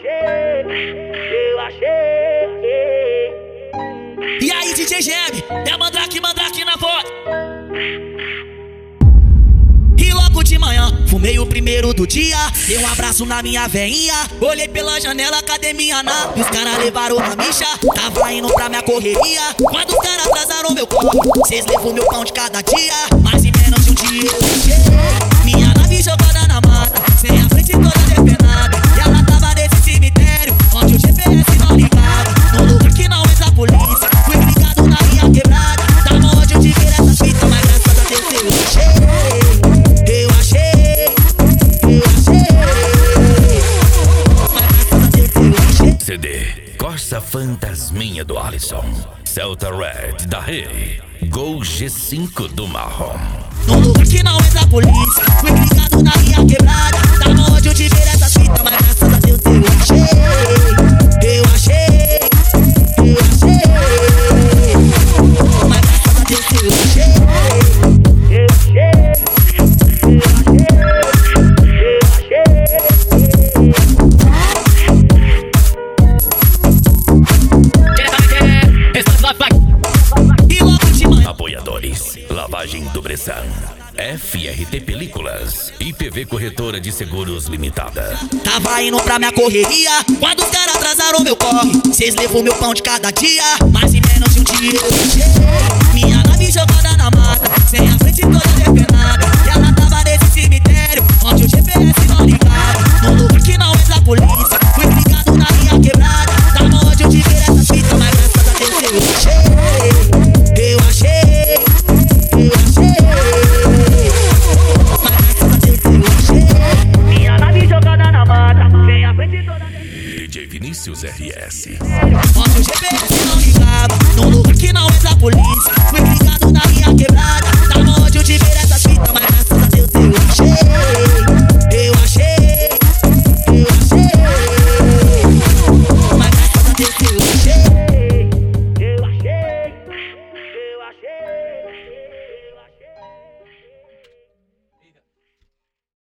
E aí, DJ Geme, é Mandrake na voz. E logo de manhã, fumei o primeiro do dia. Dei um abraço na minha veinha. Olhei pela janela, cadê minha nave? Os caras levaram na micha. Tava indo pra minha correria. Quando os caras atrasaram meu corpo, cês levou meu pão de cada dia. Mais e menos de um dia eu cheguei. Minha nave jogada na mata, sem a frente toda depenada. E ela tava nesse cemitério, onde o GPS não ligava. No lugar que não entra a polícia, fui ligado na minha quebrada. Tava onde eu tive essa fita, mas graças a Deus eu achei. Eu achei. CD Corsa Fantasminha do Alisson, Celta Red da Rei, Gol G5 do Marrom. No lugar que não entra a polícia, fui ligado na minha quebrada. Tava onde eu tive essa fita, mas graças a Deus eu achei. Eu achei. Mas graças a Deus eu achei. Apoiadores: Lavagem do Bressan, FRT Películas, IPV Corretora de Seguros Limitada. Tava indo pra minha correria, quando os caras atrasaram meu corre. Cês levou meu pão de cada dia, mais e menos de um dia eu cheguei. Minha nave jogada na mata, sem a frente toda depenada. E ela tava nesse cemitério, onde o GPS não ligava. No lugar que não entra a polícia, fui ligado na minha quebrada. Tava onde eu tive essa fita, mas graças a Deus eu achei. Eu achei. Minha nave jogada na mata, sem a frente toda. DJ Vinícius RS. Onde o GPS